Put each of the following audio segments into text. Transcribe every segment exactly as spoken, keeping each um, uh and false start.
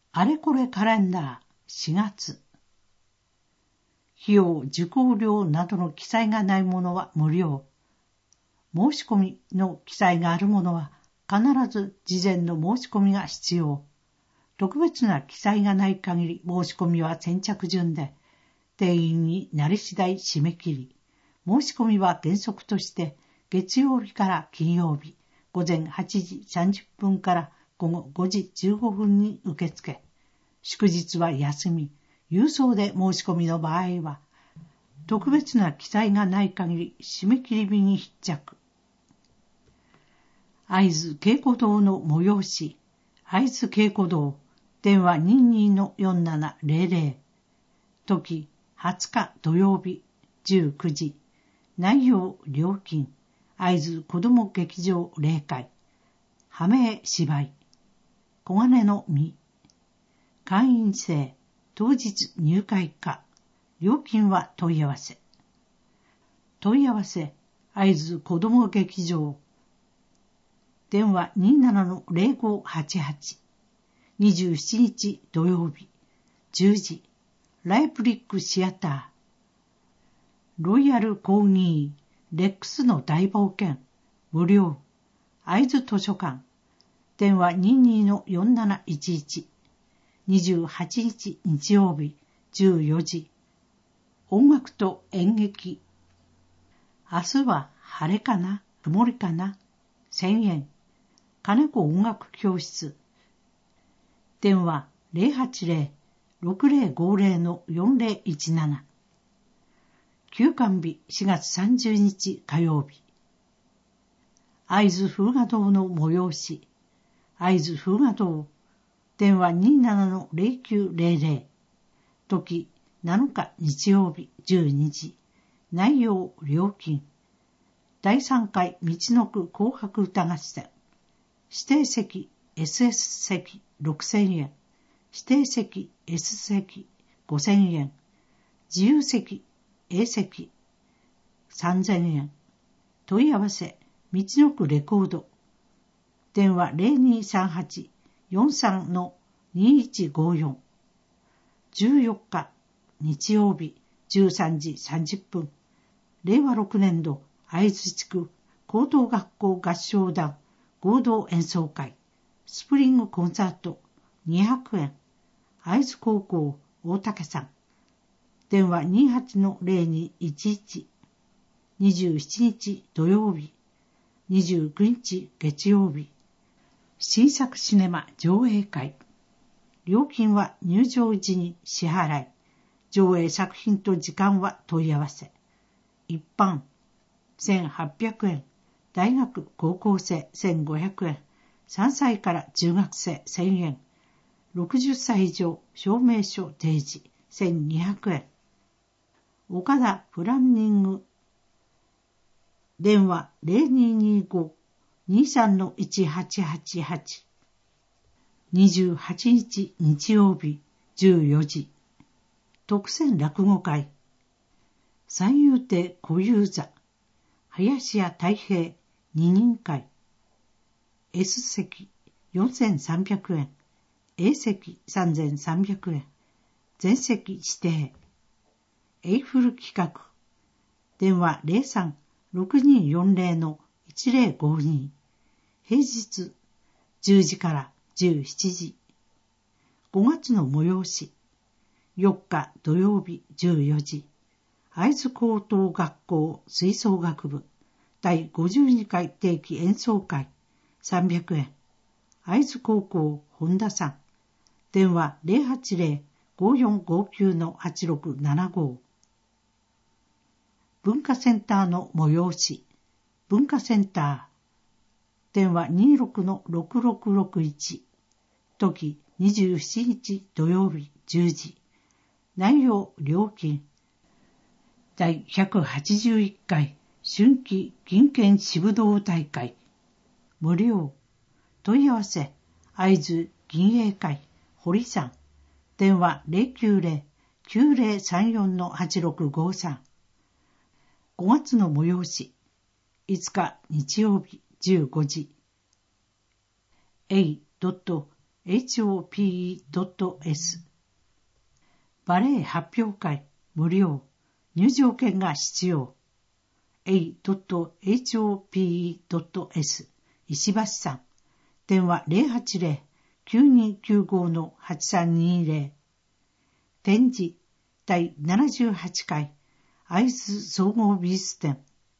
あれこれカレンダーしがつ。費用、受講料などの記載がないものは無料。申し込みの記載があるものは必ず事前の申し込みが必要。特別な記載がない限り申し込みは先着順で、定員になり次第締め切り。申し込みは原則として月曜日から金曜日、午前はちじさんじゅっぷんから午後ごじじゅうごふんに受け付け、祝日は休み、郵送で申し込みの場合は、特別な記載がない限り締め切り日に必着。会津稽古堂の催し、会津稽古堂、電話 にじゅうにのよんななゼロゼロ、時はつか土曜日じゅうくじ、内容料金、会津子ども劇場例会、羽目芝居、小金の実、会員制、当日入会可、料金は問い合わせ。問い合わせ、会津子ども劇場、電話 にじゅうななのゼロごはちはち、にじゅうしちにち土曜日、じゅうじ、ライプリックシアター、ロイヤルコーギー、レックスの大冒険、無料、会津図書館、電話 にじゅうにのよんなないちいち、にじゅうはちにち日曜日、じゅうよじ、音楽と演劇、明日は晴れかな、曇りかな、せんえん、金子音楽教室、電話 ゼロはちゼロ ろくゼロごゼロのよんゼロいちなな、休館日しがつさんじゅうにち火曜日、会津風雅堂の催し、会津風雅堂、電話 にじゅうななのゼロきゅうゼロゼロ、時なのか日曜日じゅうにじ、内容料金、だいさんかいみちのく紅白歌合戦、指定席 エスエス 席ろくせんえん、指定席 S 席ごせんえん、自由席 A 席さんぜんえん、問い合わせ、みちのくレコード、電話 ゼロにさんはち よんさんのにいちごよん、じゅうよっか日曜日じゅうさんじさんじゅっぷん、れいわろくねんど会津地区高等学校合唱団合同演奏会、スプリングコンサートにひゃくえん、会津高校大竹さん、電話 にじゅうはちのゼロにいちいち、にじゅうしちにち土曜日、にじゅうくにち月曜日、新作シネマ上映会、料金は入場時に支払い、上映作品と時間は問い合わせ。一般せんはっぴゃくえん、大学高校生せんごひゃくえん、さんさいから中学生せんえん、ろくじゅっさい以上証明書提示せんにひゃくえん。岡田プランニング、電話 ゼロににご にさんのいちはちはちはち、にじゅうはちにち日曜日じゅうよじ、特選落語会、三遊亭小遊三、林家太平二人会、S 席よんせんさんびゃくえん、A 席さんぜんさんびゃくえん、全席指定、エイフル企画、電話 ゼロさん ろくによんゼロのいちゼロごに、平日じゅうじからじゅうしちじ、ごがつの催し、よっか土曜日じゅうよじ、会津高等学校吹奏楽部だいごじゅうにかい定期演奏会さんびゃくえん、会津高校本田さん、電話 ゼロはちゼロ ごよんごきゅうのはちろくななご、文化センターの催し、文化センター、電話 にじゅうろくのろくろくろくいち、時にじゅうしちにち土曜日じゅうじ、内容料金、だいひゃくはちじゅういっかい春季金券支部道大会、無料、問い合わせ、会津銀英会堀さん、電話 ゼロきゅうゼロ きゅうゼロさんよんのはちろくごさん、ごがつの催し、いつか日曜日じゅうごじ、エーエイチオーピーイードットエス バレエ発表会無料入場券が必要 エードットエイチオーピーイードットエス 石橋さん電話 ゼロはちゼロ きゅうにきゅうご はちさんにゼロ 展示第ななじゅうはちかい会津総合美術展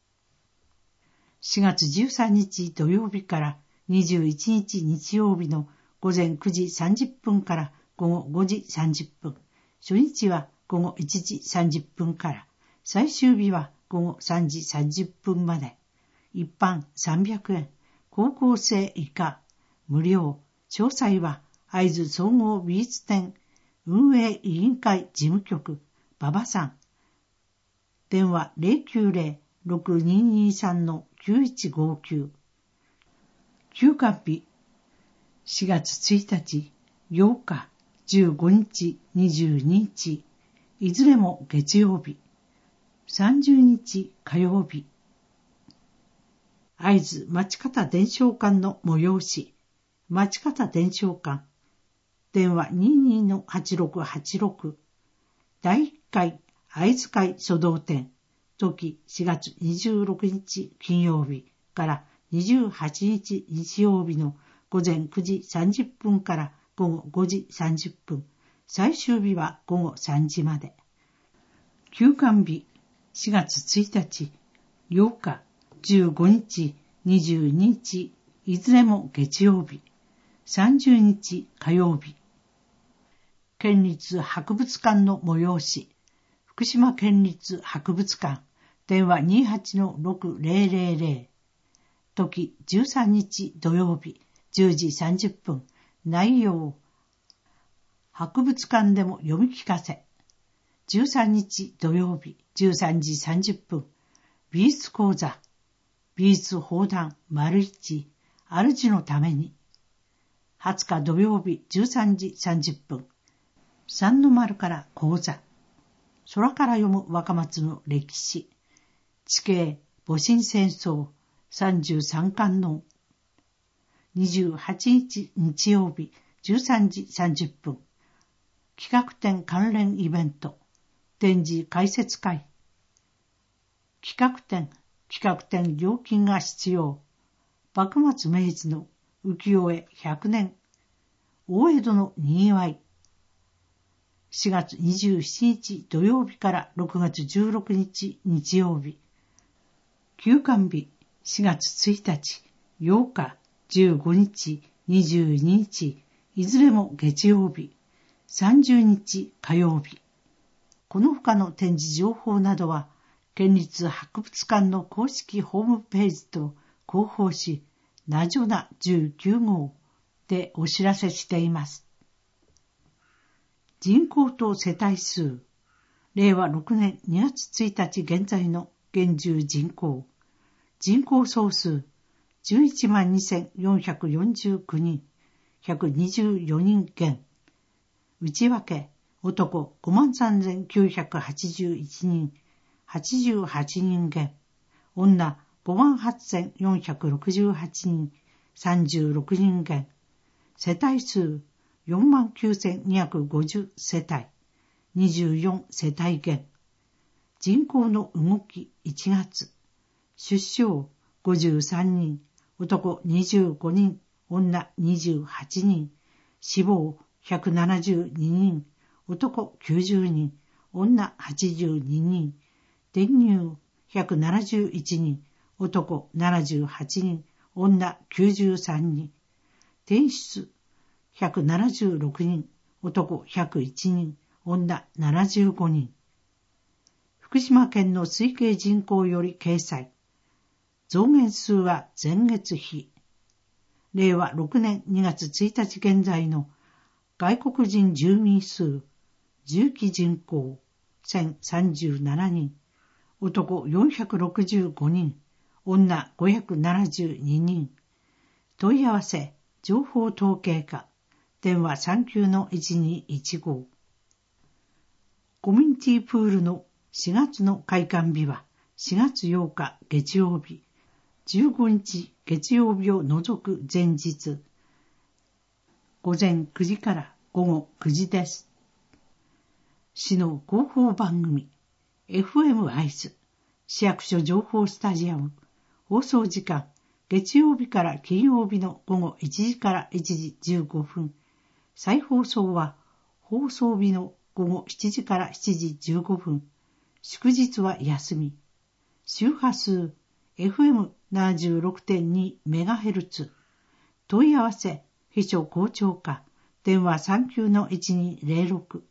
しがつじゅうさんにち土曜日からにじゅういちにち日曜日のごぜんくじさんじゅっぷんからごごごじさんじゅっぷん、初日はごごいちじさんじゅっぷんから、最終日はごごさんじさんじゅっぷんまで、一般さんびゃくえん、高校生以下、無料、詳細は会津総合美術展運営委員会事務局、馬場さん、電話 ゼロきゅうゼロ ろくににさん きゅういちごきゅう、休館日、しがつついたち、ようか、じゅうごにち、にじゅうににち、いずれも月曜日、さんじゅうにち火曜日。会津町方伝承館の催し、町方伝承館、電話 にじゅうにのはちろくはちろく、だいいっかい会津会書道展、時しがつにじゅうろくにち金曜日からにじゅうはちにち日曜日のごぜんくじさんじゅっぷんからごごごじさんじゅっぷん、最終日はごごさんじまで。休館日、しがつついたち、ようか、じゅうごにち、にじゅうににち、いずれも月曜日、さんじゅうにち火曜日。県立博物館の催し、福島県立博物館、電話 にじゅうはちのろくぜろぜろぜろ、時じゅうさんにち土曜日、じゅうじさんじゅっぷん、内容、博物館でも読み聞かせ。じゅうさんにち土曜日、じゅうさんじさんじゅっぷん、美術講座、美術放談丸一、主のために。はつか土曜日、じゅうさんじさんじゅっぷん、三の丸から講座、空から読む若松の歴史、地形、戊辰戦争、さんじゅうさんかんのにじゅうはちにち日曜日じゅうさんじさんじゅっぷん、企画展関連イベント、展示解説会、企画展、企画展料金が必要、幕末明治の浮世絵ひゃくねん、大江戸のにぎわい、しがつにじゅうしちにち土曜日からろくがつじゅうろくにち日曜日、休館日、しがつついたち、ようか、じゅうごにち、にじゅうににち、いずれも月曜日、さんじゅうにち火曜日。この他の展示情報などは、県立博物館の公式ホームページと広報誌、ナジョナじゅうきゅうごうでお知らせしています。人口と世帯数、れいわろくねんにがつついたち現在の現住人口、人口総数じゅういちまんにせんよんひゃくよんじゅうきゅうにん、ひゃくにじゅうよにん現。内訳、男ごまんさんぜんきゅうひゃくはちじゅういちにん、はちじゅうはちにん現。女ごまんはっせんよんひゃくろくじゅうはちにん、さんじゅうろくにん現。世帯数よんまんきゅうせんにひゃくごじゅう世帯、にじゅうよん世帯現。人口の動きいちがつ。出生ごじゅうさんにん、男にじゅうごにん、女にじゅうはちにん、死亡ひゃくななじゅうににん、男きゅうじゅうにん、女はちじゅうににん、転入ひゃくななじゅういちにん、男ななじゅうはちにん、女きゅうじゅうさんにん、転出ひゃくななじゅうろくにん、男ひゃくいちにん、女ななじゅうごにん。福島県の推計人口より掲載。増減数は前月比。れいわろくねんにがつついたち現在の外国人住民数、住基人口せんさんじゅうななにん、男よんひゃくろくじゅうごにん、女ごひゃくななじゅうににん。問い合わせ、情報統計課、電話 さんきゅうのいちにいちご。コミュニティプールのしがつの開館日はしがつようか月曜日、じゅうごにち月曜日を除く前日。 午前くじから午後くじです。市の広報番組 エフエム アイス市役所情報スタジアム。放送時間月曜日から金曜日の午後いちじからいちじじゅうごふん。再放送は放送日の午後しちじからしちじじゅうごふん。祝日は休み。周波数 エフエムななじゅうろくてんにメガヘルツ。問い合わせ秘書校長課電話 さんきゅうのいちにゼロろく